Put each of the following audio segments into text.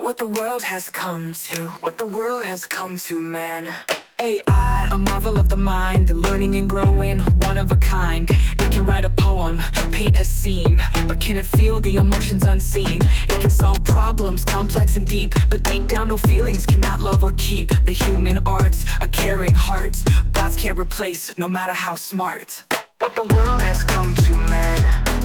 what the world has come to, what the world has come to, man. AI, a marvel of the mind, learning and growing, one of a kind. It can write a poem, paint a scene, but can it feel the emotions unseen? It can solve problems, complex and deep, but deep down no feelings cannot love or keep. The human arts, a caring heart, gods can't replace, no matter how smart. What the world has come to, man.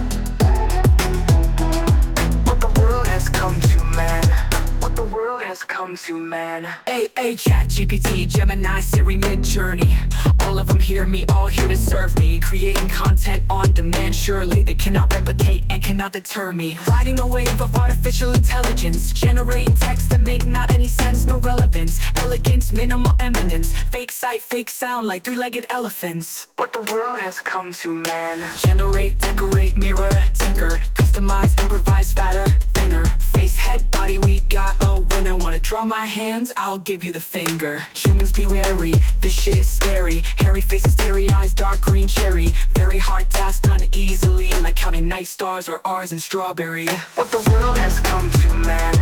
What the world has come to, man. What the world has come to, man. AA, ChatGPT, Gemini, Siri, Midjourney, all of them hear me, all here to serve me. Creating content on demand, surely they cannot replicate and cannot deter me. Riding a wave of artificial intelligence, generating text that make not any sense, no relevance. Elegance, minimal eminence, fake sight, fake sound like three-legged elephants. What the world has come to, man. Generate, decorate, mirror, tinker, customize, improvise, fatter, thinner. Face, head, body, we got a winner. Wanna draw my hands? I'll give you the finger. Humans be wary, this shit is scary. Hairy faces, teary eyes, dark green cherry. Very hard task, done easily, like counting night stars or R's and strawberry. What the world has come to, man.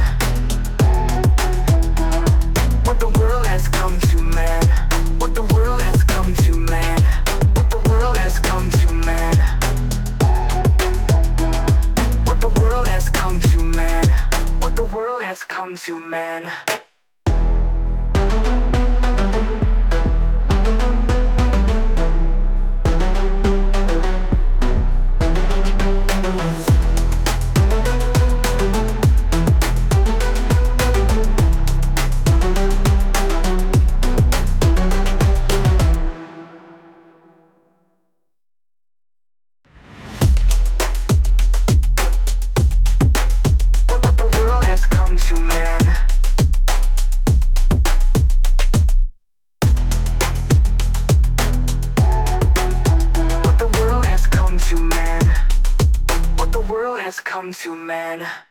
What the world has come to, man. What the world has come to, man. What the world has come to, man. What the world has come to, man. What the world has come to, man. Come to, man.